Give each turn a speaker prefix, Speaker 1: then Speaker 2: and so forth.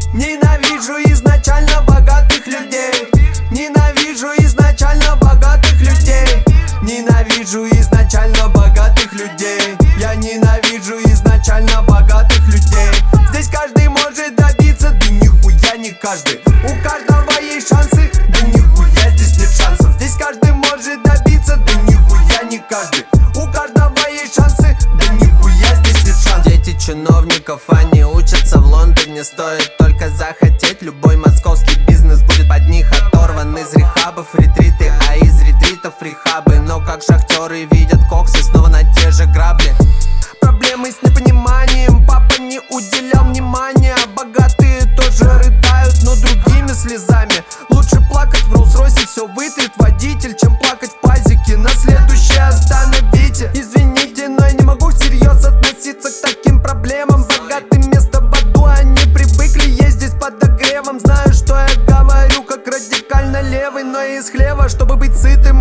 Speaker 1: Ненавижу изначально богатых людей. Ненавижу изначально богатых людей. Ненавижу изначально богатых людей. Я ненавижу изначально богатых людей. Здесь каждый может добиться, да нихуя не каждый. У каждого есть шансы, да нихуя здесь нет шансов. Здесь каждый может добиться, да нихуя не каждый. У каждого есть шансы, да нихуя здесь нет шансов.
Speaker 2: Дети чиновников, они учатся в Лондоне. Стоит только захотеть, любой московский бизнес будет под них оторван. Из рехабов ретриты, а из ретритов рехабы. Но как шахтеры видят коксы, снова на те же грабли.
Speaker 1: Проблемы с непониманием, папа не уделял внимания. Богатые тоже рыдают, но другими слезами. Лучше плакать в Роллс-Ройсе, все вытрет водитель, чем плакать в пазике. На следующее остановите. Извините, но я не могу всерьез относиться к таким проблемам. Богатым место в аду, они привыкли ездить под подогревом. Знаю, что я говорю как радикально левый, но из хлева, чтобы быть сытым